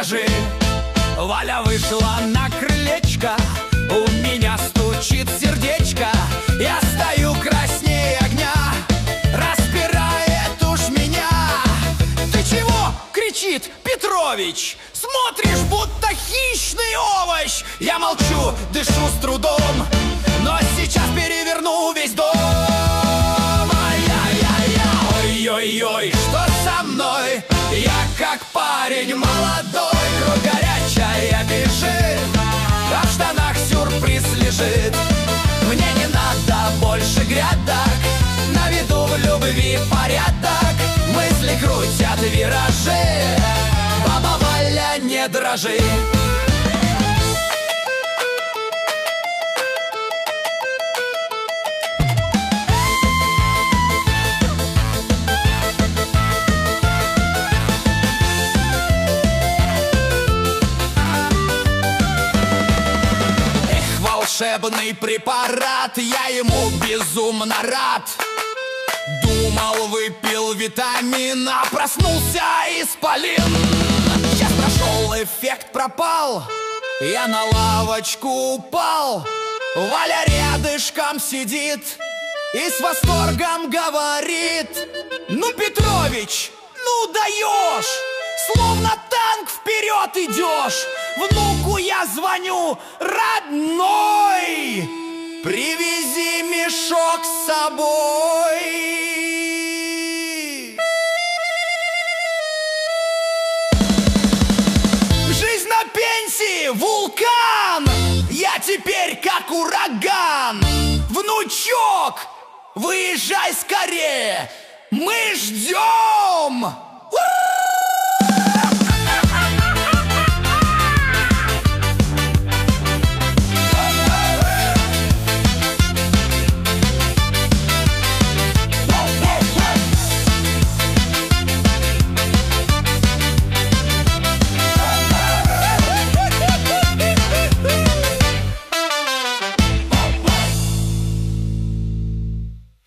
дрожи. Валя вышла на крылечко, у меня стучит сердечко. Я стою краснее огня, распирает уж меня. Ты чего? Кричит Петрович. Смотришь, будто хищный овощ. Я молчу, дышу с трудом, но сейчас переверну весь дом. Ай-яй-яй-яй. Ой-ой-ой, что со мной? Я как парень молодой, кровь горячая бежит, а в штанах сюрприз лежит. Мне не надо больше грядок, на виду в любви порядок. Мысли крутят виражи, баба Валя, не дрожи. Волшебный препарат, я ему безумно рад. Думал, выпил витамин, а проснулся исполин. Час прошел, эффект пропал, я на лавочку упал. Валя рядышком сидит и с восторгом говорит: ну, Петрович, ну даешь, словно танк вперед идешь. Внуку я звоню: родной, привези мешок с собой. Жизнь на пенсии, вулкан, я теперь как ураган. Внучок, выезжай скорее, мы ждем.